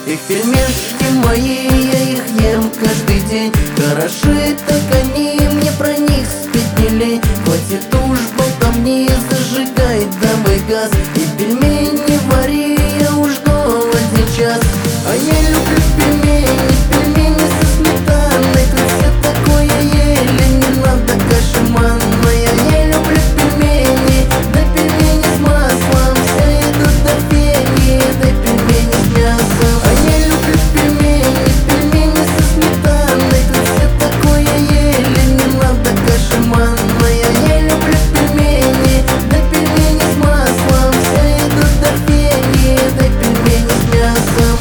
Их пельмешки мои, я их ем каждый день. Хороши, так они, мне про них спеть не лень. Хватит уж болтовни, зажигай давай газ. И пельмени вари, я уж голоден час. А я люблю пельмени, пельмени со сметаной. Тут все такое ели, не надо каши манная. Я люблю пельмени, да пельмени с маслом. Все идут до фени, да пельмени с мясом. А я люблю пельмени, пельмени со сметаной. Тут все такое ели, не надо каши манная. Я люблю пельмени, да пельмени с маслом. Все идут до фени, да пельмени с мясом.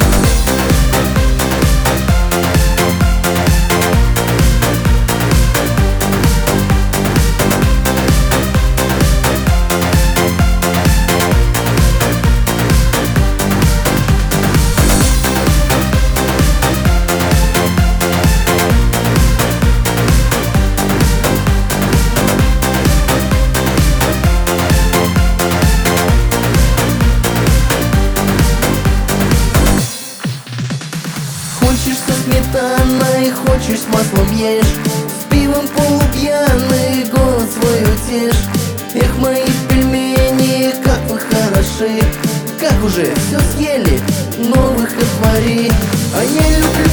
Хочешь со сметаной, хочешь с маслом ешь. С пивом полупьяный, голод свой утешь. Эх, мои пельмени, как вы хороши. Как уже все съели, новых отвори. А я люблю